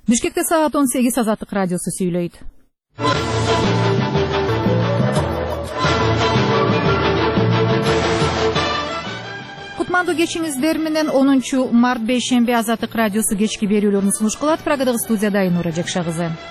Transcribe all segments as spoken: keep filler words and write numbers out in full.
Бишкекте саат он сегиз Азаттык радиосу сүйлөйт. Кутмандуу кечиңиздер менен онунчу март бейшемби Азаттык радиосу кечки берүүлөрүн сунуш кылат. Программадагы студияда Айнура Жакша кызы.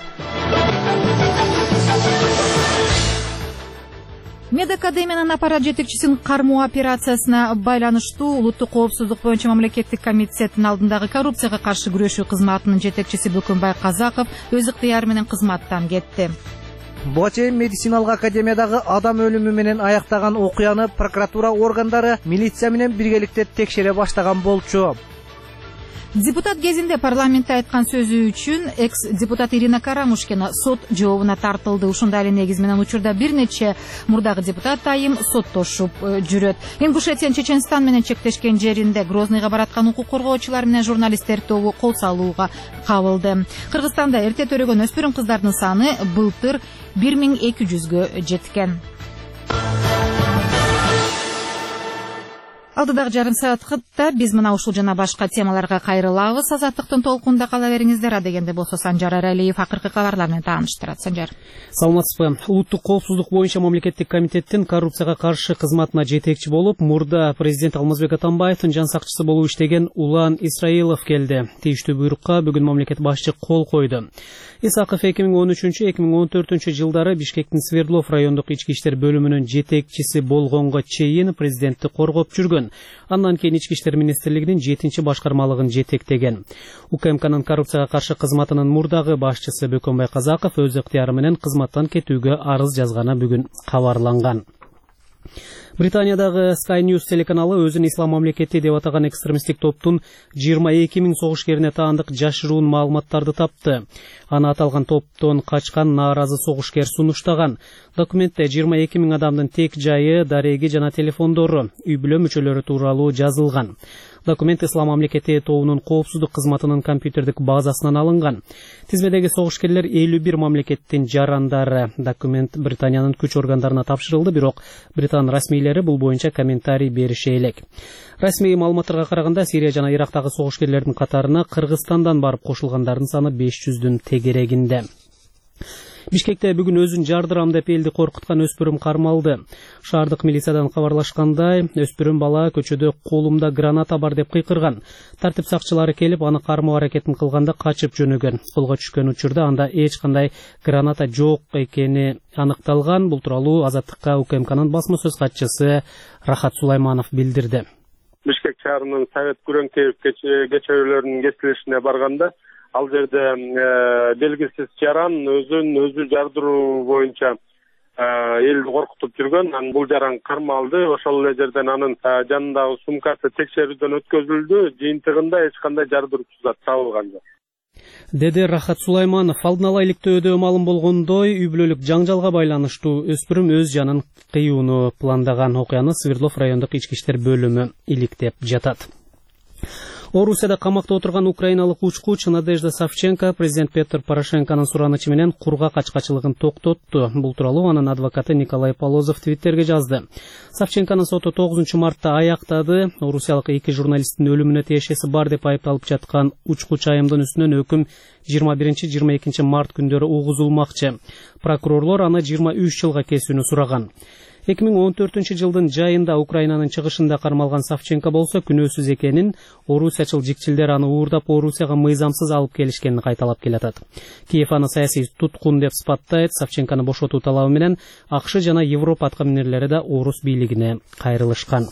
Медакадемиянын аппарат жетекчисин кармоо операциясына байланыштуу улуттук коопсуздук боюнча мамлекеттик комитеттин алдындагы коррупцияга каршы күрөшүү кызматынын жетекчиси Бөкөнбай Казаков өз ыктыяры менен кызматтан кетти. Буга чейин медициналык академиядагы адам өлүмү менен аяктаган окуяны прокуратура органдары милиция менен биргеликте текшере баштаган болчу. Депутат кезинде парламентте айткан сөзү үчүн экс-депутат Ирина Карамушкина сот жообуна тартылды. Ушундай эле негиз менен учурда бир нече мурдагы депутат айым соттошуп жүрөт. Ингушетиянын Чеченстан менен чектешкен жеринде Грозныйга бараткан укук коргоочулар менен журналисттер тобу кол салууга кабылды. Кыргызстанда эрте төрөгөн өспүрүм кыздардын саны былтыр бир миң эки жүзгө жеткен. Алдыдагы жарым саатта биз мына ушул жана башка темаларга кайрылабыз. Азаттыктын толкунда кала бериңиздер. Адегенде болсо Санжар Аралиев акыркы кабарлар менен тааныштырат. Санжар. Саламатсызбы. Улуттук коопсуздук боюнча мамлекеттик комитеттин коррупцияга каршы кызматына жетекчи болуп, мурда президент Алмазбек Атамбаевдин жан сакчысы болуп иштеген Улан Исраилов келди. Тийиштүү буйрукка бүгүн мамлекет башчы кол койду. Исаков эки миң он үчүнчү эки миң он төртүнчү жылдары Бишкектин Свердлов райондук ички иштер бөлүмүнүн жетекчиси болгонго чейин президентти коргоп жүргөн. Андан кийин ички иштер министрлигинин жетинчи башкармалыгын жетектеген. УКМКнын коррупцияга каршы кызматынын мурдагы башчысы Бөкөнбай Казаков өз ыктыяры менен кызматтан кетүүгө арыз жазганы бүгүн кабарланган. Британиядагы Sky News телеканалы өзүн ислам мамлекети деп атаган экстремисттик топтун жыйырма эки миң согушкерине таандык жашыруун маалыматтарды тапты. Аны аталган топтон качкан нааразы согушкер сунуштаган. Документте жыйырма эки миң адамдын тек жайы, дареги жана телефондору, үй бүлө мүчөлөрү тууралуу жазылган. Документ ислам мамлекети тобунун коопсуздук кызматынын компьютердик базасынан алынган. Тизмедеги согушкерлер элүү бир мамлекеттин жарандары. Документ Британиянын күч органдарына тапшырылды, бирок Британ расмийлери бул боюнча комментарий берише элек. Расмий маалыматтарга караганда Сирия жана Ирактагы согушкерлердин катарына Кыргызстандан барып кошулгандардын саны беш жүздүн тегерегинде. Бишкекте бүгүн өзүн жардырам деп элди коркуткан өспүрүм кармалды. Шаардык милициядан кабарлашкандай, өспүрүм бала көчөдө колумда граната бар деп кыйкырган. Тартип сакчылары келип, аны кармоо аракетин кылганда качып жөнөгөн. Колго түшкөн учурда анда эч кандай граната жок экени аныкталган. Бул тууралуу Азаттыкка УКМКнын басма сөз катчысы Рахат Сулайманов билдирди. Бишкек шаарынын Совет Күрөңтөев кечөөлөрүнүн кесилишине барганда, ал жерде белгисиз жаран өзүн өзү жардыруу боюнча элди коркутуп жүргөн. Анан бул жаран кармалды. Ошол эле жерден анын жанындагы сумкасы текшерүүдөн өткөзүлдү. Жыйынтыгында эч кандай жардыруучу зат табылган жок, деди Рахат Сулайманов. Алдын ала иликтөөдө маалым болгондой, үй бүлөлүк жаңжалга байланыштуу өспүрүм өз жанын кыюуну пландаган. Окуяны Свердлов райондук ички иштер бөлүмү иликтеп жатат. Орусияда камакта отурган украиналык учкуч Надежда Савченко президент Петр Порошенконун суранычы менен курга качкачылыгын токтотту. Бул тууралуу анын адвокаты Николай Полозов твиттерге жазды. Савченконун соту тогузунчу мартта аяктады. Орусиялык эки журналисттин өлүмүнө тиешеси бар деп айыпталып жаткан учкуч айымдын үстүнөн өкүм жыйырма биринчи жыйырма экинчи март күндөрү угузулмакчы. Прокурорлор аны жыйырма үч жылга кесүүнү сураган. эки миң он төртүнчү жылдын жайында Украинанын чыгышында кармалган Савченко болсо күнөөсүз экенин, орусиячыл жикчилдер аны уурдап Орусияга мыйзамсыз алып келишкенин кайталап келатат. Киев аны саясий туткун деп сыпаттайт. Савченкону бошотуу талабы менен АКШ жана Европа аткаминерлери да орус бийлигине кайрылышкан.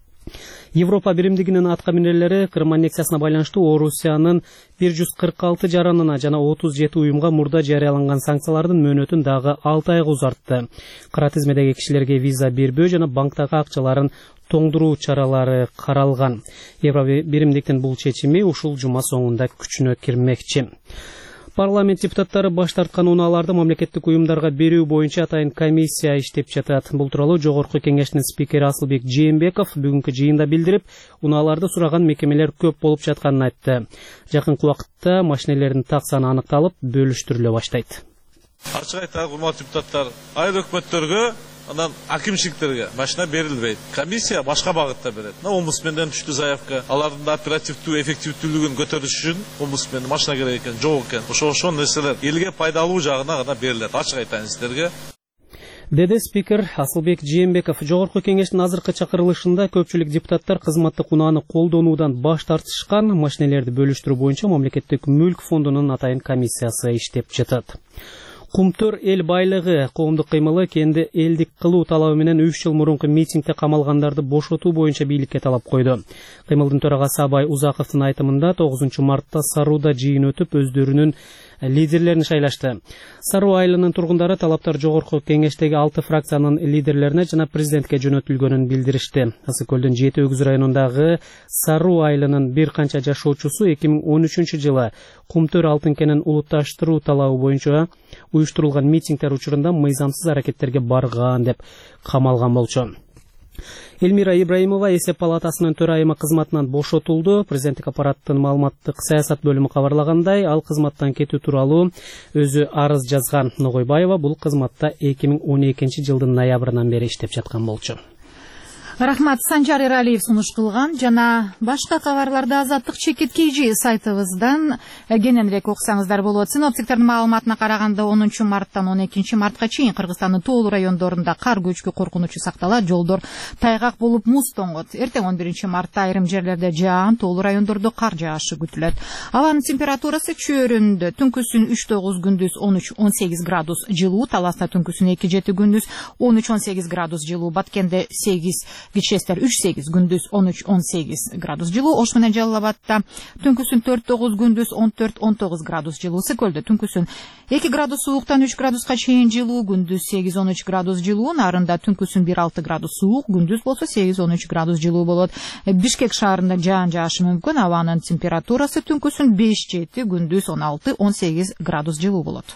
Европа биримдигинин аткаминерлери Крым аннексиясына байланыштуу Орусиянын бир жүз кырк алты жаранына жана отуз жети уюмга мурда жарыяланган санкциялардын мөөнөтүн дагы алты айга узартты. Кара тизмедеги кишилерге виза бербөө жана банктагы акчаларын тоңдуруу чаралары каралган. Европа биримдиктин бул чечими ушул жума соңунда күчүнө кирмекчи. Парламент депутаттары баш тарткан унааларды мамлекеттик уюмдарга берүү боюнча атайын комиссия иштеп жатат. Бул тууралуу Жогорку Кеңештин спикери Асылбек Жээнбеков бүгүнкү жыйында билдирип, унааларды сураган мекемелер көп болуп жатканын айтты. Жакынкы убакытта машинелердин так саны аныкталып, бөлүштүрүлө баштайт. Ачык айталы урматтуу депутаттар, айыл өкмөттөргө анан акимчиликтерге машина берилбейт. Комиссия башка багытта берет. Омбудсменден түштү заявка. Алардын да оперативдүү, эффективдүүлүгүн көтөрүш үчүн омбудсмен машина керек экен, жок экен. Ошо ошол нерселер элге пайдалуу жагына гана берилет. Ачык айтайын сиздерге. Деди спикер Асылбек Жээнбеков. Жогорку кеңештин азыркы чакырылышында көпчүлүк депутаттар кызматтык унааны колдонуудан баш тартышкан, машинелерди бөлүштүрүү боюнча мамлекеттик мүлк фондунун атайын комиссиясы иштеп жатат. Кумтөр эл байлыгы коомдук кыймылы кенде элдик кылуу талабы менен үч жыл мурунку митингде камалгандарды бошотуу боюнча бийликке талап койду. Кыймылдын төрагасы Абай Узаковдун айтымында тогузунчу мартта Саруда жыйын өтүп өздөрүнүн лидерлерин шайлашты. Саруу айылынын тургундары талаптар жогорку кеңештеги алты фракциянын лидерлерине жана президентке жөнөтүлгөнүн билдиришти. Ысык көлдүн Жети Өгүз районундагы Саруу айылынын бир канча жашоочусу эки миң он үчүнчү жылы Кумтөр алтын кенин улутташтыруу талабы боюнча уюштурулган митингдер учурунда мыйзамсыз аракеттерге барган деп камалган болчу. Элмира Ибраимова эсеп палатасынын төрайымы кызматынан бошотулду. Президенттик аппараттын маалыматтык саясат бөлүмү кабарлагандай, ал кызматтан кетүү тууралуу өзү арыз жазган. Ногойбаева бул кызматта эки миң он экинчи жылдын ноябрынан бери иштеп жаткан болчу. Рахмат, Санжар Эралиев сунуш кылган жана башка кабарларды Азаттык чекит kg сайтыбыздан кененирээк окусаңыздар болот. Синоптиктердин маалыматына караганда онунчу марттан он экинчи мартка чейин Кыргызстандын тоолуу райондорунда кар көчкү коркунучу сакталат, жолдор тайгак болуп муз тоңот. Эртең он биринчи мартта айрым жерлерде жаан, тоолуу райондордо кар жаашы күтүлөт. Абанын температурасы чөйрөндө түнкүсүн үч тогуз, күндүз он үч он сегиз градус жылуу, Таласта түнкүсүн эки жети, күндүз он үч он сегиз градус жылуу, Баткенде сегиз, Кичестер үч сегиз, күндүз он үч он сегиз градус жылуу, Ош менен Жалал Абадта түнкүсүн төрт тогуз, күндүз он төрт он тогуз градус жылуу, Ысык көлдө түнкүсүн эки градус сууктан үч градуска чейин жылуу, күндүз сегиз он үч градус жылуу, Нарында түнкүсүн бир алты градус суук, күндүз болсо сегиз он үч градус жылуу болот. Бишкек шаарында жаан жаашы мүмкүн, абанын температурасы түнкүсүн беш жети, күндүз он алты он сегиз градус жылуу болот.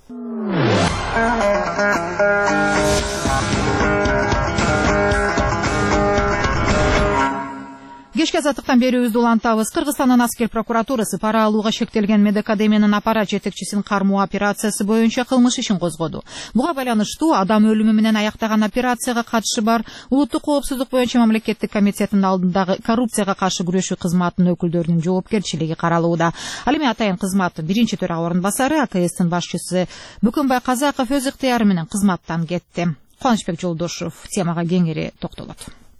Кечки азаттыктан берүүбүздү улантабыз. Кыргызстандын аскер прокуратурасы пара алууга шектелген медакадемиянын аппарат жетекчисин кармоо операциясы боюнча кылмыш ишин козгоду. Буга байланыштуу адам өлүмү менен аяктаган операцияга катышы бар улуттук коопсуздук боюнча мамлекеттик комитеттин алдындагы коррупцияга каршы күрөшүү кызматынын өкүлдөрүнүн жоопкерчилиги каралууда. Ал эми атайын кызмат биринчи төрага орун басары А К Стин башчысы Бөкөнбай Казаков өз ыктыяры менен кызматтан кетти. Кубанычбек Жолдошов темага кеңири токтолот.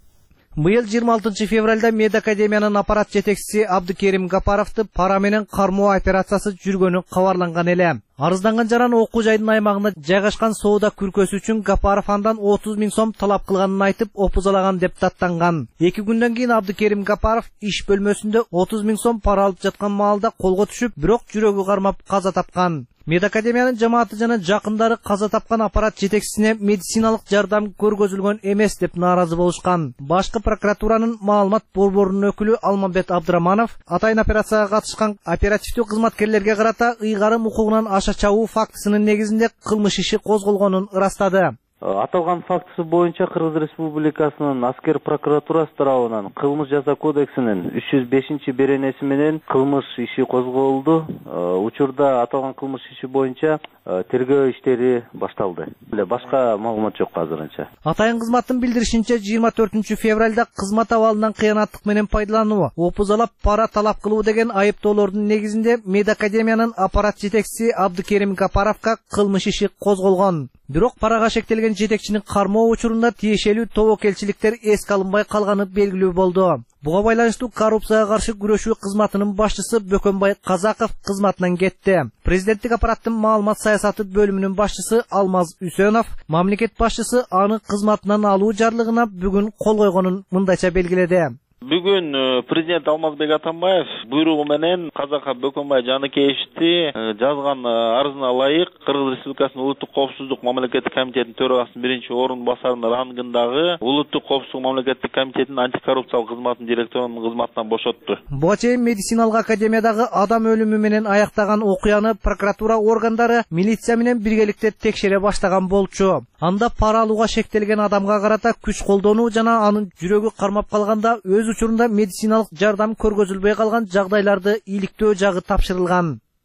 Быйыл жыйырма алтынчы февралда медакадемиянын аппарат жетекчиси Абдыкерим Гапаровду пара менен кармоо операциясы жүргөнү кабарланган эле. Арызданган жаран окуу жайдын аймагында жайгашкан соода күркөсү үчүн Гапаров андан отуз миң сом талап кылганын айтып опузалаган деп даттанган. эки күндөн кийин Абдыкерим Гапаров иш бөлмөсүндө отуз миң сом пара алып жаткан маалда колго түшүп, бирок жүрөгү кармап каза тапкан. Медакадемиянын жамааты жана жакындары каза тапкан аппарат жетекчисине медициналык жардам көргөзүлгөн эмес деп нааразы болушкан. Башкы прокуратуранын маалымат борборунун өкүлү Алмамбет Абдыраманов атайын операцияга катышкан оперативдүү кызматкерлерге карата ыйгарым укугунан аша чабуу фактысынын негизинде кылмыш иши козголгонун ырастады. Аталган фактысы боюнча Кыргыз Республикасынын аскер прокуратурасы тарабынан кылмыш жаза кодексинин үч жүз бешинчи беренеси менен кылмыш иши козголду. Учурда аталган кылмыш иши боюнча тергөө иштери башталды. Башка маалымат жок азырынча. Атайын кызматтын билдиришинче жыйырма төртүнчү февралда кызмат абалынан кыянаттык менен пайдалануу, опузалап пара талап кылуу деген айыптоолордун негизинде медакадемиянын аппарат жетекчиси Абдыкерим Гапаровго кылмыш иши козголгон. Бирок парага шектелген жетекчинин кармоо учурунда тиешелүү тобокелчиликтер эске алынбай калганы белгилүү болду. Буга байланыштуу коррупцияга каршы күрөшүү кызматынын башчысы Бөкөнбай Казаков кызматынан кетти. Президенттик аппараттын маалымат саясаты бөлүмүнүн башчысы Алмаз Үсөнов мамлекет башчысы аны кызматынан алуу жарлыгына бүгүн кол койгонун мындайча белгиледи. Бүгүн президент Алмазбек Атамбаев буйругу менен Казаков Бөкөнбай Жаныкеевди жазган арызына ылайык Кыргыз Республикасынын улуттук коопсуздук мамлекеттик комитетинин төрагасынын биринчи орун басарынын рангындагы улуттук коопсуздук мамлекеттик комитетинин антикоррупциялык кызматынын директорунун кызматынан бошотту. Буга чейин медициналык академиядагы адам өлүмү менен аяктаган окуяны прокуратура органдары милиция менен биргеликте текшере баштаган болчу. Анда пара алууга шектелген адамга карата күч колдонуу жана анын жүрөгү кармап калганда өз учурунда медициналык жардам көргөзүлбөй калган жагдайларды иликтөө жагы тапшырылган.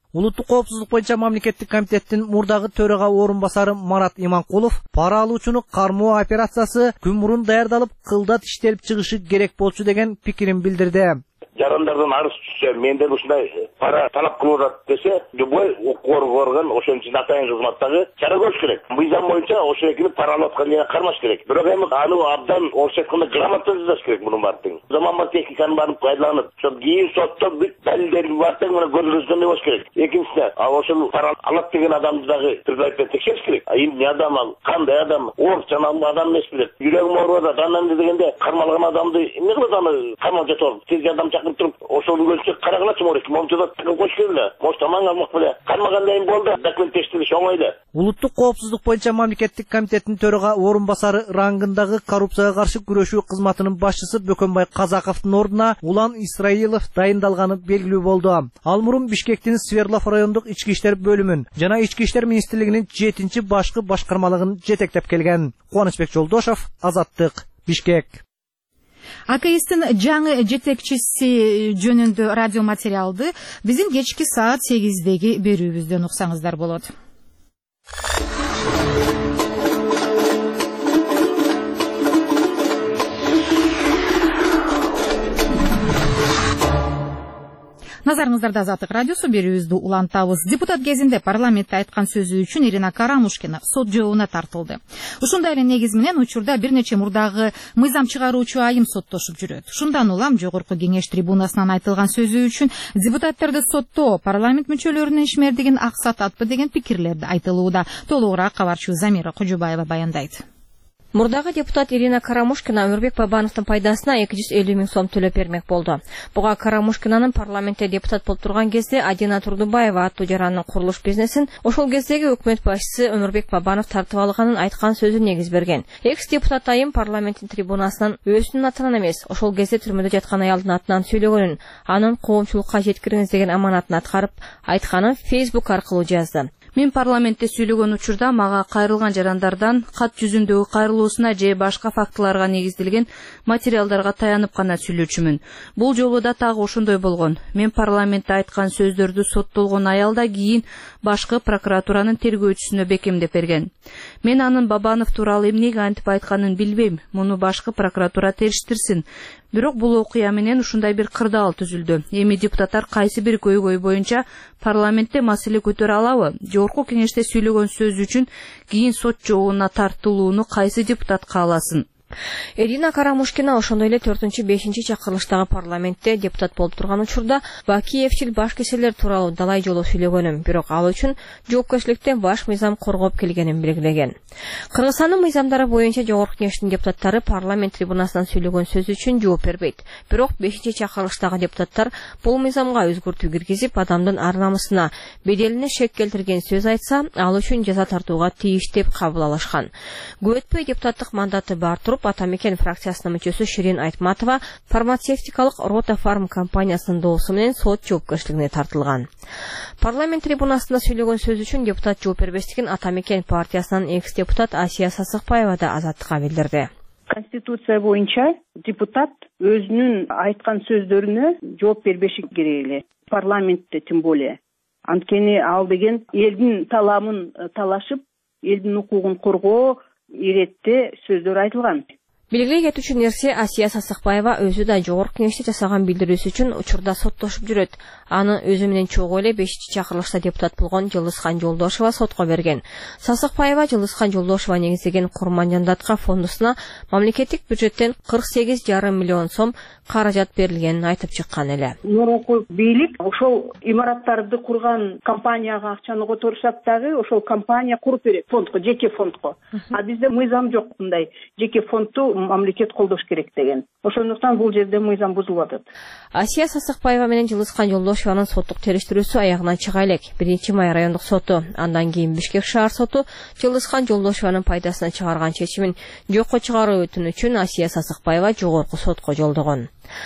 Улуттук коопсуздук боюнча мамлекеттик комитеттин мурдагы төрага орун басары Марат Иманкулов пара алуучуну кармоо операциясы күн мурун даярдалып, кылдат иштелип чыгышы керек болчу деген пикирин билдирди. Жарандардан арыз түссе, менден ушундай пара талап кылып атат десе, любой укур орган ошон үчүн атайын кызматтагы чара көрүш керек. Мыйзам боюнча ошо экини пара алып аткан жерге кармаш керек. Бирок эми аны абдан орусча айтканда грамотно жазыш керек мунун баардыгын. Заманбап техниканы барып пайдаланып, ошо кийин сотто бүт далилдерди баардыгын мына көрсөткөндөй болуш керек. Экинчиси, ошол пара алат деген адамды дагы тирдайып текшериш керек. Эмне адам ал, кандай адам, оор жанагы адам эмес билет. Жүрөгүм ооруп атат, анан дегенде кармалган адамды эмне кылат аны камап жатып, тез жардам чакырып туруп, ошону көрсөк карагалачы морек, момчада кош келе, мош таман алмак беле. Кармагандай болду, документ тештириш оңойлу. Улуттук коопсуздук боюнча мамлекеттик комитеттин төрага орун басары рангындагы коррупцияга каршы күрөшүү кызматынын башчысы Бөкөнбай Казаковдун ордуна Улан Исраилов дайындалганы белгилүү болду. Ал мурун Бишкектин Свердлов райондук ички иштер бөлүмүн жана ички иштер министрлигинин жетинчи башкы башкармалыгын жетектеп келген. Кубанычбек Жолдошов, Азаттык, Бишкек. А К Стин жаңы жетекчиси жөнүндө радио материалды биздин кечки саат сегиздеги берүүбүздөн уксаңыздар болот. Назарыңыздарда Азаттык радиосу, берүүбүздү улантабыз. Депутат кезинде парламентте айткан сөзү үчүн Ирина Карамушкина сот жообуна тартылды. Ушундай эле негиз менен учурда бир нече мурдагы мыйзам чыгаруучу айым соттошуп жүрөт. Ушундан улам жогорку кеңеш трибунасынан айтылган сөзү үчүн депутаттарды соттоо парламент мүчөлөрүнүн ишмердигин аксататпы деген пикирлерди айтылууда. Толугураак кабарчы Замира Кожубаева баяндайт. Мурдагы депутат Ирина Карамушкина Өмүрбек Бабановдун пайдасына эки жүз элүү миң сом төлөп бермек болду. Буга Карамушкинанын парламентте депутат болуп турган кезде Адина Турдубаева аттуу жарандын курулуш бизнесин ошол кездеги өкмөт башчысы Өмүрбек Бабанов тартып алганын айткан сөзү негиз берген. Экс-депутат айым парламенттин трибунасынан өзүнүн атынан эмес, ошол кезде түрмөдө жаткан аялдын атынан сүйлөгөнүн, анын коомчулукка жеткириңиз деген аманатын аткарып айтканын Facebook аркылуу жазды. Мен парламентте сүйлөгөн учурда мага кайрылган жарандардан кат жүзүндөгү кайрылуусуна же башка фактыларга негизделген материалдарга таянып гана сүйлөчүмүн. Бул жолу да так ошондой болгон. Мен парламентте айткан сөздөрдү соттолгон аял да кийин башкы прокуратуранын тергөөчүсүнө бекемдеп берген. Мен анын Бабанов тууралуу эмнеге антип айтканын билбейм. Муну башкы прокуратура териштирсин. Бирок бул окуя менен ушундай бир кырдаал түзүлдү. Эми депутаттар кайсы бир көйгөй боюнча парламентте маселе көтөрө алабы? Жогорку кеңеште сүйлөгөн сөз үчүн кийин сот жообуна тартылууну кайсы депутат кааласын? Ирина Карамушкина ошондой эле төртүнчү бешинчи чакырылыштагы парламентте депутат болуп турган учурда Бакиевчил баш кеселер тууралуу далай жолу сүйлөгөнүм, бирок ал үчүн жоопкерчиликтен баш мыйзам коргоп келгенин белгилеген. Кыргызстандын мыйзамдары боюнча жогорку кеңештин депутаттары парламент трибунасынан сүйлөгөн сөз үчүн жооп бербейт. Бирок бешинчи чакырылыштагы депутаттар бул мыйзамга өзгөртүү киргизип, адамдын ар намысына, беделине шек келтирген сөз айтса, ал үчүн жаза тартууга тийиш деп кабыл алышкан. Көп өтпөй депутаттык мандаты бар туруп Атамекен фракциясынын мүчөсү Ширин Айтматова фармацевтикалык Рота Фарм компаниясынын доосу менен сот жоопкерчилигине тартылган. Парламент трибунасында сүйлөгөн сөз үчүн депутат жооп бербестигин Атамекен партиясынын экс-депутат Асия Сасыкбаева да Азаттыкка билдирди. Конституция боюнча депутат өзүнүн айткан сөздөрүнө жооп бербеши керек эле. Парламентте тем более. Анткени ал деген элдин таламын талашып, элдин укугун коргоо иретте сөздөр айтылган. Белгилей кетүүчү нерсе, Асия Сасыкбаева өзү да жогорку кеңеште жасаган билдирүүсү үчүн учурда соттошуп жүрөт. Аны өзү менен чогуу эле бешинчи чакырылышта депутат болгон Жылысхан Жолдошова сотко берген. Сасыкбаева Жылысхан Жолдошова негиздеген Курман Жандатка фондусуна мамлекеттик бюджеттен кырк сегиз жарым миллион сом каражат берилгенин айтып чыккан эле. Мурунку бийлик ошол имараттарды курган компанияга акчаны которушат дагы, ошол компания куруп берет фондко, жеке фондко. А бизде мыйзам жок мындай жеке фондду мамлекет колдош керек деген. Ошондуктан бул жерде мыйзам бузулуп атат. Асия Сасыкбаева менен Жылысхан Жолдошованын соттук териштирүүсү аягынан чыга элек. биринчи май райондук соту, андан кийин Бишкек шаар соту Жылысхан Жолдошованын пайдасына чыгарган чечимин жокко чыгаруу өтүнүчүн Асия Сасыкбаева жогорку сотко жолдогон.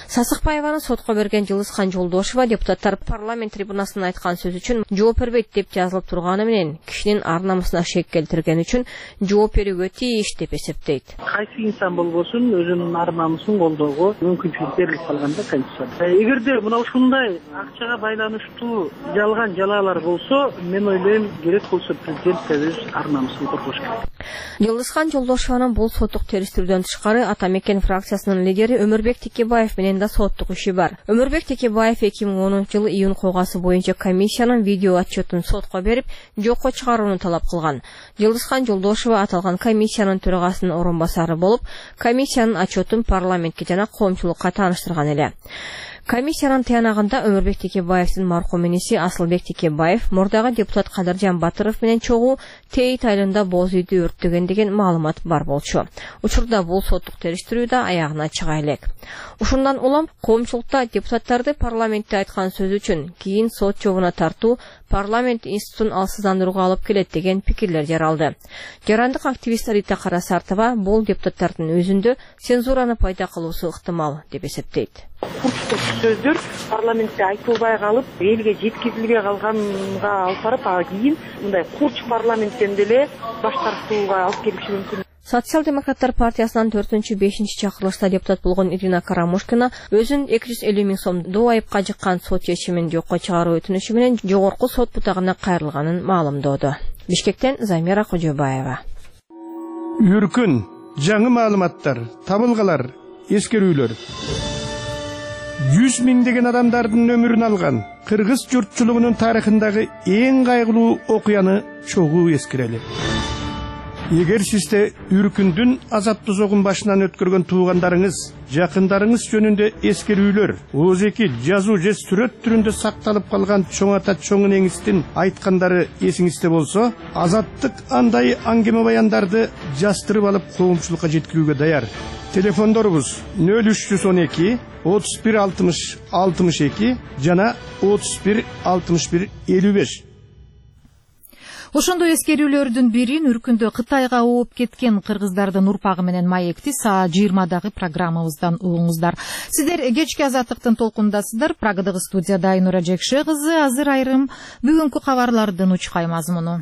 Сасыкбаеваны сотко берген Жылыскан Жолдошева депутаттар парламент трибунасына айткан сөз үчүн жооп бербейт деп жазылып турганы менен кишинин ар намысына шек келтирген үчүн жооп берүүгө тийиш деп эсептейт. Кайсы инсан болбосун өзүнүн ар намысын колдоого мүмкүнчүлүк берилип калган да Конституцияда. Эгерде мына ушундай акчага байланыштуу жалган жалаалар болсо, мен ойлойм керек болсо президент өз ар намысын коргош керек. Жылыскан Жолдошеванын бул соттук териштирүүдөн тышкары Ата Мекен фракциясынын лидери Өмүрбек Текебаев менен да соттук иши бар. Өмүрбек Текебаев эки миң онунчу жылы июнь койгасы боюнча комиссиянын видео отчетун сотко берип, жокко чыгарууну талап кылган. Жылыскан Жолдошева аталган комиссиянын төрагасынын орун басары болуп, комиссиянын отчетун парламентке жана коомчулукка тааныштырган эле. Комиссиянын тыянагында Өмүрбек Текебаевдин маркум иниси Асылбек Текебаев мурдагы депутат Кадыржан Батыров менен чогуу Тейит айылында боз үйдү өрттөгөн деген маалымат бар болчу. Учурда бул соттук териштирүү да аягына чыга элек. Ушундан улам коомчулукта депутаттарды парламентте айткан сөз үчүн кийин сот жообуна тартуу парламент институтун алсыздандырууга алып келет деген пикирлер жаралды. Жарандык активист Рита Карасартова бул депутаттардын өзүндө цензураны пайда кылуусу ыктымал деп эсептейт. Курчтук сөздөр парламентте айтылбай калып, элге жеткизилбей калганга алып барып, а кийин мындай курч парламенттен деле баш тартууга алып келиши мүмкүн. Социал-демократтар партиясынан төртүнчү бешинчи чакырылышта депутат болгон Ирина Карамушкина өзүн эки жүз элүү миң сомдуу айыпка жыккан сот чечимин жокко чыгаруу өтүнүшү менен жогорку сот бутагына кайрылганын маалымдоодо. Бишкектен Замира Кожобаева. Үркүн, жаңы маалыматтар, табылгалар, эскерүүлөр. жүз миңдеген адамдардын өмүрүн алган кыргыз журтчулугунун тарыхындагы эң кайгылуу окуяны чогуу эскерели. Егер сизде Үркүндүн азаптуу согун башынан өткөргөн туугандарыңыз, жакындарыңыз жөнүндө эскерүүлөр, оозеки жазуу же сүрөт түрүндө сакталып калган чоң ата чоң энеңиздин айткандары эсиңизде болсо, Азаттык андай аңгеме баяндарды жастырып алып коомчулукка жеткирүүгө даяр. Телефондорубуз нөл үч жүз он эки отуз бир алтымыш алтымыш эки жана отуз бир алтымыш бир элүү беш. Ошондой эскерүүлөрдүн бирин Үркүндө Кытайга ооп кеткен кыргыздардын урпагы менен маекти саат жыйырмадагы программабыздан угуңуздар. Сиздер кечки Азаттыктын толкундасыздар. Прагадагы студияда Айнура Жекше кызы. Азыр айрым бүгүнкү кабарлардын учкай мазмуну.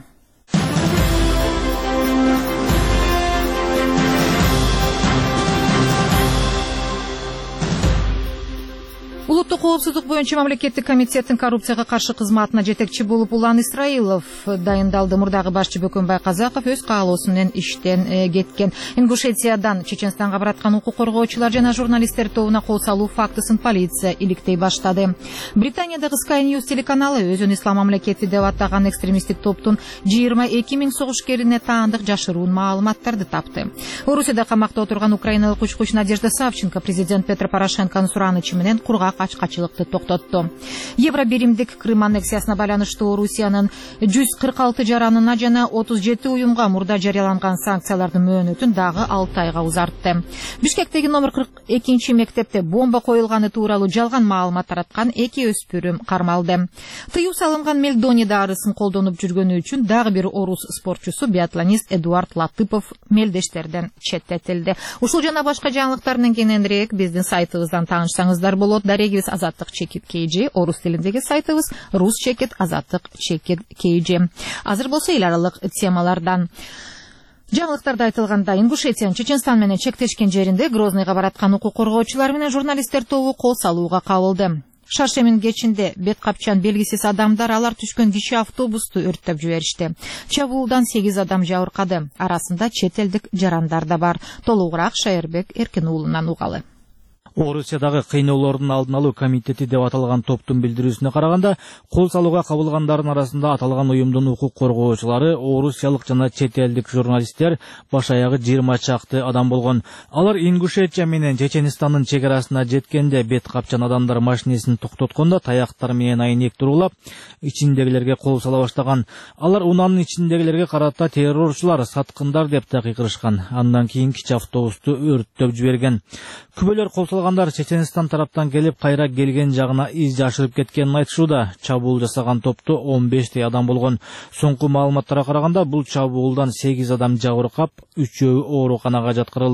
Улуттук коопсуздук боюнча мамлекеттик комитеттин коррупцияга каршы кызматына жетекчи болуп Улан Исраилов дайындалды. Мурдагы башчы Бөкөнбай Казаков өз каалоосу менен иштен кеткен. Ингушетиядан Чеченстанга бараткан укук коргоочулар жана журналисттер тобуна кол салуу фактысын полиция иликтей баштады. Британиядагы Sky News телеканалы өзүн ислам мамлекети деп атаган экстремисттик топтун жыйырма эки миң согушкерине таандык жашыруун маалыматтарды тапты. Орусияда камакта отурган украиналык учкуч Надежда Савченко президент Петро Порошенконун суранычы менен кургак ачкачылыкты токтотту. Евробиримдик Крым аннексиясына байланыштуу Орусиянын жүз кырк алты жаранына жана отуз жети уюмга мурда жарыяланган санкциялардын мөөнөтүн дагы алты айга узартты. Бишкектеги номер кырк экинчи мектепте бомба коюлганы тууралуу жалган маалымат тараткан эки өспүрүм кармалды. Тыюу салынган Мельдони дарысын колдонуп жүргөнү үчүн дагы бир орус спортчусу биатлонист Эдуард Латыпов мелдештерден четтетилди. Ушул жана башка жаңылыктар менен кененирээк биздин сайтыбыздан таанышсаңыздар болот. Дарегибиз Азаттык чекит kg, орус тилиндеги сайтыбыз рус чекит Азаттык чекит kg. Азыр болсо эл аралык темалардан. Жаңылыктарда айтылгандай, Ингушетиянын Чеченстан менен чектешкен жеринде Грозныйга бараткан укук коргоочулар менен журналисттер тобу кол салууга кабылды. Шаршемин кечинде бет капчан белгисиз адамдар алар түшкөн киши автобусту өрттөп жиберишти. Чабуулдан сегиз адам жабыркады. Арасында чет элдик жарандар да бар. Толугураак Шайырбек Эркин уулунан угалы. Орусиядагы кыйноолордун алдын алуу комитети деп аталган топтун билдирүүсүнө караганда, кол салууга кабылгандардын арасында аталган уюмдун укук коргоочулары, орусиялык жана чет элдик журналисттер баш аягы жыйырма чакты адам болгон. Алар Ингушетия менен Чеченстандын чек арасына жеткенде бет капчан адамдар машинесин токтоткондо таяктар менен айнек туруулап, ичиндегилерге кол сала баштаган. Алар унаанын ичиндегилерге карата террорчулар, саткындар деп да кыйкырышкан. Андан кийин кичи автобусту өрттөп жиберген. Күбөлөр кол салгандар Чеченстан тараптан келип, кайра келген жагына из жашырып кеткенин айтышууда. Чабуул жасаган топту он бештей адам болгон. Соңку маалыматтарга караганда, бул чабуулдан сегиз адам жабыркап, үчөө ооруканага жаткырылды.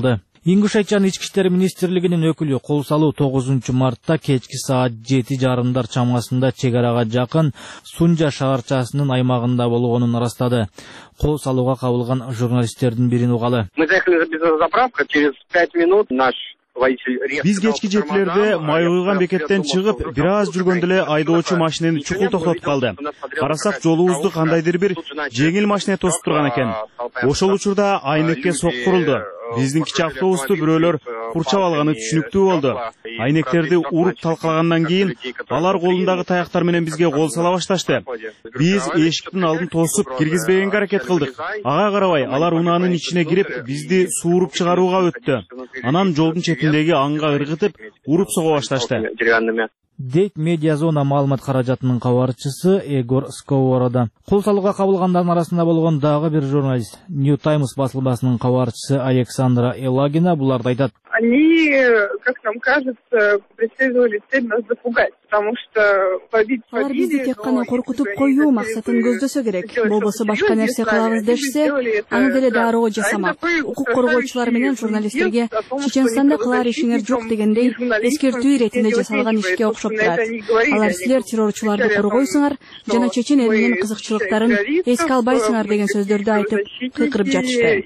Ингушетиянын ички иштер министрлигинин өкүлү кол салуу тогузунчу мартта кечки саат жети жарымдар чамасында чек арага жакын Сунжа шаарчасынын аймагында болгонун ырастады. Кол салууга кабылган журналисттердин бирин угалы. Мы заехали за заправка, через пять минут наш Биз кечки жетилерде май куйган бекеттен чыгып, бир аз жүргөндө эле айдоочу машинени чукул токтотуп калды. Карасак жолубузду кандайдыр бир жеңил машина тосуп турган экен. Ошол учурда айнекке соккурулду. Биздин кичи автобусту бирөөлөр курчап алганы түшүнүктүү болду. Айнектерди уруп талкалагандан кийин алар колундагы таяктар менен бизге кол сала башташты. Биз эшиктин алдын тосуп киргизбегенге аракет кылдык. Ага карабай алар унаанын ичине кирип бизди сууруп чыгарууга өттү. Анан жолдун четиндеги аңга ыргытып уруп сого башташты. Дейт медиа зона маалымат каражатынын кабарчысы Егор Сковорода. Кол салууга кабылгандардын арасында болгон дагы бир журналист, New Times басылмасынын кабарчысы Александра Елагина буларды айтат. Они, как нам кажется, преследовали цель нас запугать, потому что побить Алар бизди тек кана коркутуп коюу максатын көздөсө керек. Болбосо башка нерсе кылабыз дешсе, аны деле дароо жасамак. Укук коргоочулар менен журналисттерге Чеченстанда кылар ишиңер жок дегендей эскертүү иретинде жасалган ишке окшоп турат. Алар силер террорчуларды коргойсуңар жана чечен элинин кызыкчылыктарын эске албайсыңар деген сөздөрдү айтып кыйкырып жатышты.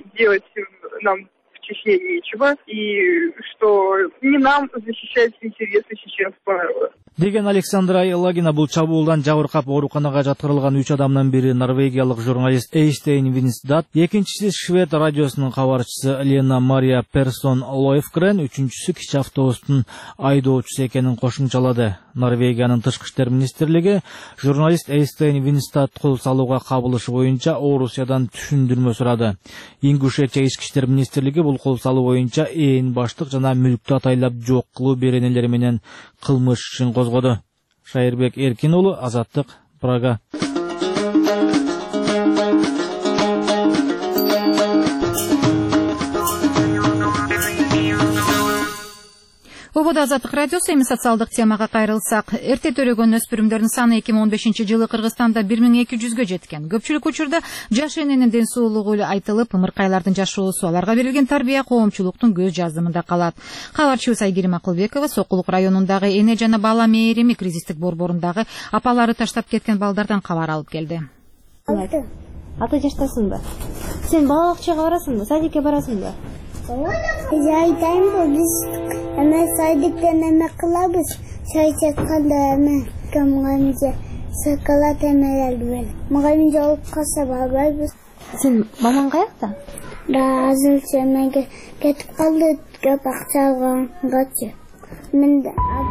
Нечего, и что не нам защищать интересы чеченского народа. Деген Александра Елагина бул чабуулдан жабыркап ооруканага жаткырылган үч адамдын бири норвегиялык журналист Эйстейн Винсдат, экинчиси швед радиосунун кабарчысы Лена Мария Персон Лойфгрен, үчүнчүсү кичи автобустун айдоочусу экенин кошумчалады. Норвегиянын тышкы иштер министрлиги журналист Эйстейн Винсдат кол салууга кабылышы боюнча Орусиядан түшүндүрмө сурады. Ингушетия ички иштер министрлиги бул кол салуу боюнча ээн баштык жана мүлктү атайлап жок кылуу беренелери менен кылмыш ишин козгоду. Шайырбек Эркин уулу, Азаттык, Прага. Обода Азаттык радиосу. Эми социалдык темага кайрылсак, эрте төрөгөн өспүрүмдөрдүн саны эки миң он бешинчи жылы Кыргызстанда бир миң эки жүзгө жеткен. Көпчүлүк учурда жаш эненин ден соолугу айтылып, ымыркайлардын жашоосу, аларга берилген тарбия коомчулуктун көз жазымында калат. Кабарчыбыз Айгерим Акылбекова Сокулук районундагы эне жана бала мээрими кризистик борборундагы апалары таштап кеткен балдардан кабар алып келди. Алты жаштасыңбы? Сен бала бакчага барасыңбы? Садикке барасыңбы? Я айтайын, биз эме садиктен эме кылабыз, чай чатканда эме камганже шоколад эмелерди бел. Мугалим алып калса барбайбыз. Сен мамаң каякта? Да, азырча эмеге кетип калды, көп акча алгангачы. Мен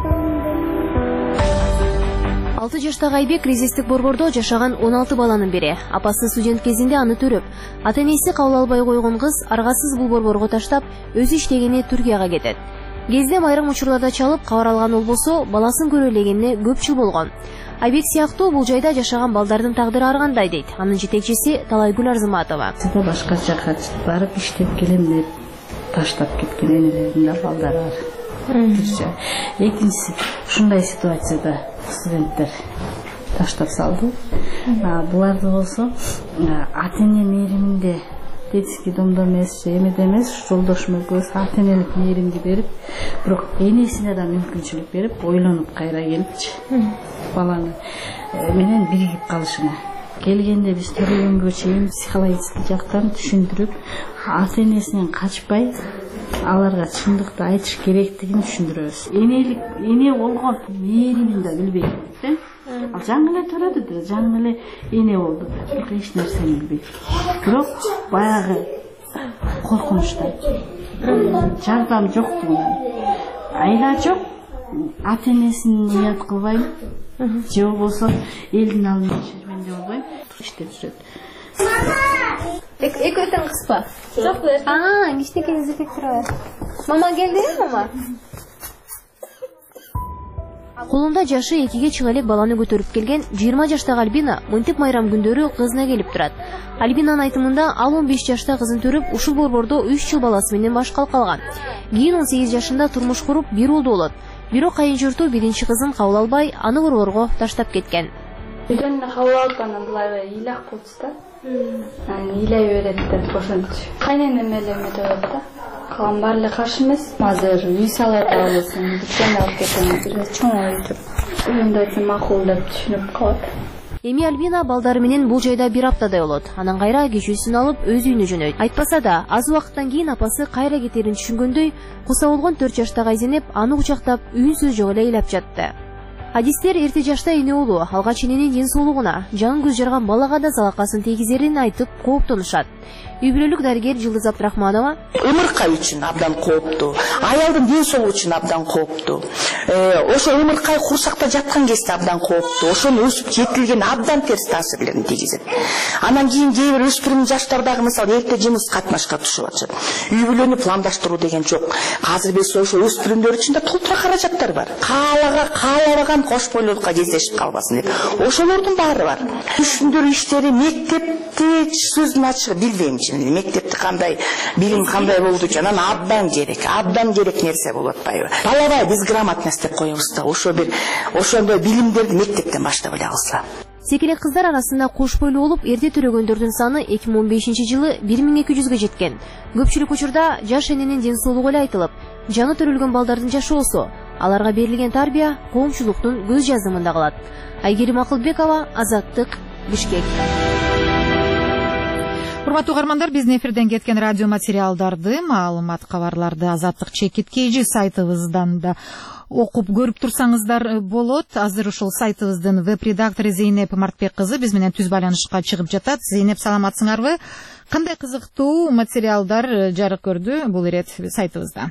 алты жаштагы Айбек кризистик борбордо жашаган он алты баланын бири. Апасы студент кезинде аны төрөп, ата энеси кабыл албай койгон кыз аргасыз бул борборго таштап, өзү иштегени Түркияга кетет. Кезде айрым учурларда чалып кабар алган болбосо, баласын көрө элегенине көп жыл болгон. Айбек сыяктуу бул жайда жашаган балдардын тагдыры ар кандай дейт. Анын жетекчиси Талайгүл Арзыматова. Сиде башка жака барып иштеп келем деп таштап кеткен энелердин да балдары бар. Экинчиси ушундай ситуацияда студенттер таштап салды. Буларды болсо ата эне мээриминде детский домдо эмес, эмеде эмес, жолдошума көз ата энелик мээримди берип, бирок энесине да мүмкүнчүлүк берип, ойлонуп кайра келипчи баланы менен биригип калышына. Келгенде биз төрөгөнгө чейин психологический жактан түшүндүрүп, ата энесинен качпай аларга чындыкты айтыш керектигин түшүндүрөбүз. Энелик, эне болгон мээримин да билбейт да. Ал жаңы эле төрөдү да, жаңы эле эне болду. Бирок эч нерсени билбейт. Бирок баягы коркунучтай. Жардам жок деген. Айла жок. Ата энесин уят кылбайм. Же болбосо элдин алдында шерменде болбойм. Иштеп жүрөт. Экөөтөн кыспа. Жок эле. А, кичинекейиңиз эпек турабы? Мама келди, мама. Колунда жашы экиге чыга элек баланы көтөрүп келген жыйырма жаштагы Альбина мынтип майрам күндөрү кызына келип турат. Альбинанын айтымында ал он беш жашта кызын төрүп, ушул борбордо үч жыл баласы менен башка калган. Кийин он сегиз жашында турмуш куруп, бир уулду болот. Бирок кайын журту биринчи кызын кабыл албай, аны борборго таштап кеткен. Үйдөн кабыл алып анан булай ыйлак болчу да. Анан ыйлай берет деп ошентип. Кайненем эле эметип атат да. калган баары каршы эмес. Азыр үй салат аласың, дүкөн алып кетем, бир чоң айтып. Үйүндө айтсам макул деп түшүнүп калат. Эми Альбина балдары менен бул жайда бир аптадай болот. Анан кайра кечүүсүн алып өз үйүнө жөнөйт. Айтпаса да, аз убакыттан кийин апасы кайра кетерин түшүнгөндөй, куса болгон төрт жаштагы Айзенеп аны кучактап, үйүнсүз жок эле ыйлап жатты. Адистер эрте жашта эне уулу алгач эненин ден соолугуна, жаңы көз жарган балага да залакасын тийгизерин айтып кооптонушат. Үй бүлөлүк дарыгер Жылдыз Абдрахманова: ымыркай үчүн абдан кооптуу, аялдын ден соолугу үчүн абдан кооптуу. Ошо ымыркай курсакта жаткан кезде абдан кооптуу. Ошону өсүп жетилген абдан терс таасирлерин тийгизет. Анан кийин кээ бир өспүрүм жаштардагы мисалы эрте жыныс катнашка түшүп атышат. Үй бүлөнү пландаштыруу деген жок. Азыр биз ошо өспүрүмдөр үчүн да толтура каражаттар бар. Каалага каалабаган кош бойлуулукка кездешип калбасын деп. Ошолордун баары бар. Түшүндүрүү иштери мектепти сөздүн ачыгы билбейм. Мектепти кандай, билим кандай болду экен, анан абдан керек, абдан керек нерсе болуп атпайбы. Балабай биз грамотность деп коебуз да, ошо бир ошондой билимдерди мектептен баштап эле алса. Секелек кыздар арасында кош бойлуу болуп, эрте төрөгөндөрдүн саны эки миң он бешинчи жылы бир миң эки жүзгө жеткен. Көпчүлүк учурда жаш эненин ден соолугу эле айтылып, жаны төрөлгөн балдардын жашоосу, аларга берилген тарбия коомчулуктун көз жазымында калат. Айгерим Акылбекова, Азаттык, Бишкек. Урматтуу угармандар, биздин эфирден кеткен радио материалдарды, маалымат кабарларды Азаттык чекит kg сайтыбыздан да окуп көрүп турсаңыздар болот. Азыр ушул сайтыбыздын веб-редактору Зейнеп Мартбек кызы биз менен түз байланышка чыгып жатат. Зейнеп, саламатсыңарбы? Кандай кызыктуу материалдар жарык көрдү бул ирет сайтыбызда?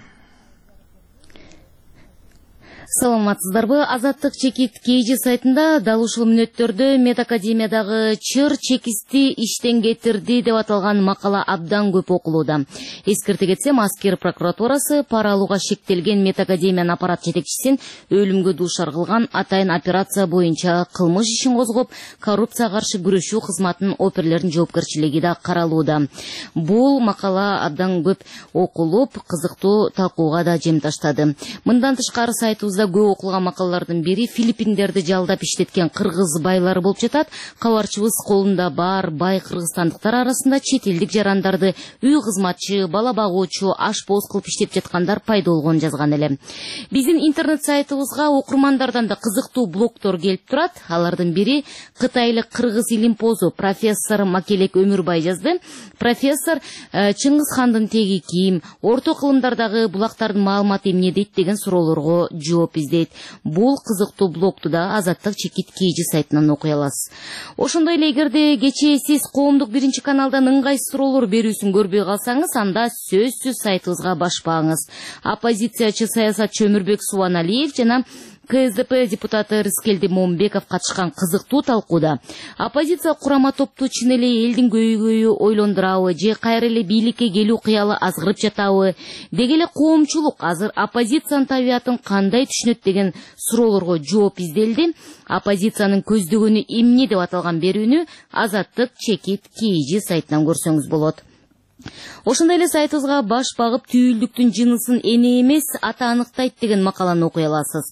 Саламатсыздарбы? Азаттык чекит kg сайтында дал ушул мүнөттөрдө медакадемиядагы чыр чекисти иштен кетирди деп аталган макала абдан көп окулууда. Эскерте кетсем, Аскер прокуратурасы пара алууга шектелген медакадемиянын аппарат жетекчисин өлүмгө дуушар кылган атайын операция боюнча кылмыш ишин козгоп, коррупцияга каршы күрөшүү кызматынын оперлеринин жоопкерчилиги да каралууда. Бул макала абдан көп окулуп, кызыктуу талкууга да жем таштады. Мындан тышкары сайтыбызда көп окулган макалалардын бири Филиппиндерди жалдап иштеткен кыргыз байлары болуп жатат. Кабарчыбыз колунда бар бай кыргызстандыктар арасында чет элдик жарандарды үй кызматчы, бала багуучу, ашпоз кылып иштеп жаткандар пайда болгонун жазган эле. Биздин интернет сайтыбызга окурмандардан да кызыктуу блогдор келип турат. Алардын бири кытайлык кыргыз илимпозу профессор Макелек Өмүрбай жазды. Профессор Чыңгыз хандын теги ким, орто кылымдардагы булактардын маалыматы эмне дейт деген суроолорго жооп издейт. Бул кызыктуу блогду да Азаттык чекит kg сайтынан окуй аласыз. Ошондой эле эгерде кечээ сиз коомдук биринчи каналдан ыңгайсыз суроолор берүүсүн көрбөй калсаңыз, анда сөзсүз сайтыбызга башпаңыз. Оппозициячы саясатчы Өмүрбек Субаналиев жана КСДП депутаты Рыскелди Момбеков катышкан кызыктуу талкууда оппозиция курама топту чын эле элдин көйгөйү ойлондурабы же кайра эле бийликке келүү кыялы азгырып жатабы, деги эле коомчулук азыр оппозициянын табиятын кандай түшүнөт деген суроолорго жооп изделди. Оппозициянын көздөгөнү эмне деп аталган берүүнү Азаттык чекит kg сайтынан көрсөңүз болот. Ошондой эле сайтыбызга баш багып түйүлдүктүн жынысын эне эмес ата аныктайт деген макаланы окуй аласыз.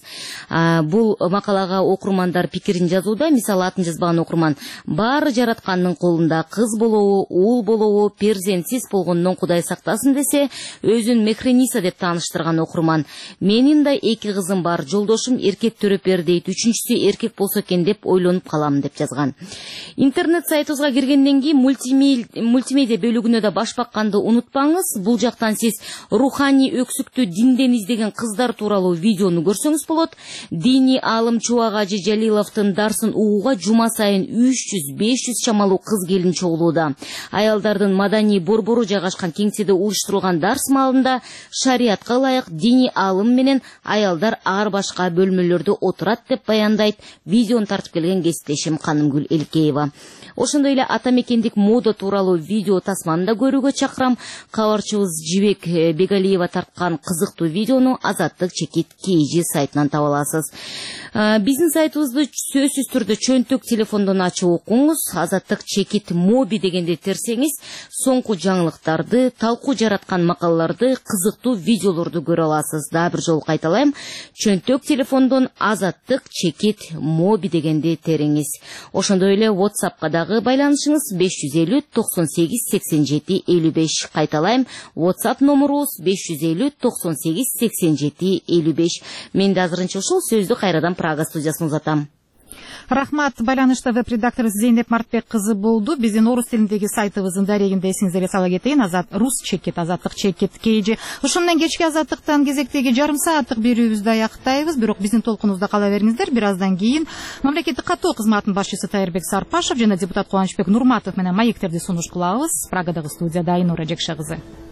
Бул макалага окурмандар пикирин жазууда. Мисалы, атын жазбаган окурман: баары жараткандын колунда, кыз болобу, уул болобу, перзентсиз болгондон Кудай сактасын десе, өзүн Мехрениса деп тааныштырган окурман: менин да эки кызым бар, жолдошум эркек төрөп бер дейт, үчүнчүсү эркек болсо экен деп ойлонуп калам деп жазган. Интернет сайтыбызга киргенден кийин мультимедиа бөлүгүнө да баш бакканды унутпаңыз. Бул жактан сиз руханий өксүктү динден издеген кыздар тууралуу видеону көрсөңүз болот. Диний аалым Чубак Ажы Жалиловдун дарсын угууга жума сайын үч жүз беш жүз чамалуу кыз келин чогулууда. Аялдардын маданий борбору жайгашкан кеңседе уюштурулган дарс маалында шариятка ылайык диний аалым менен аялдар ар башка бөлмөлөрдө отурат деп баяндайт видеону тартып келген кесиптешим Канымгүл Элкеева. Ошондой эле ата мекендик мода тууралуу видео тасманы да көрүүгө чакырам. Кабарчыбыз Жибек Бегалиева тарткан кызыктуу видеону Азаттык чекит kg сайтынан таба аласыз. Биздин сайтыбызды сөзсүз түрдө чөнтөк телефондон ачып окуңуз. Азаттык чекит моби дегенде терсеңиз, соңку жаңылыктарды, талкуу жараткан макалаларды, кызыктуу видеолорду көрө аласыз. Дагы бир жолу кайталайм. Чөнтөк телефондон Азаттык чекит моби дегенде териңиз. Ошондой эле WhatsAppка дагы байланышыңыз беш жүз элүү токсон сегиз сексен жети элүү беш. Кайталайм, WhatsApp номерубуз беш жүз элүү токсон сегиз сексен жети элүү беш. Мен да азырынча ушул сөздү кайрадан Прага студиясына узатам. Рахмат. Байланышта веб-редактор Зейнеп Мартбек кызы болду. Биздин орус тилиндеги сайтыбыздын дарегинде эсиңиздерге сала кетейин. Азат рус чекет, азаттык чекет кейжи. Ушун менен кечки азаттыктан кезектеги жарым сааттык берүүбүздү аяктайбыз. Бирок биздин толкунубузда кала бериңиздер. Бир аздан кийин мамлекеттик каттоо кызматынын башчысы Тайырбек Сарпашев жана депутат Кубанычбек Нурматов менен маектерди сунуш кылабыз. Прагадагы студияда Айнура Жекше кызы.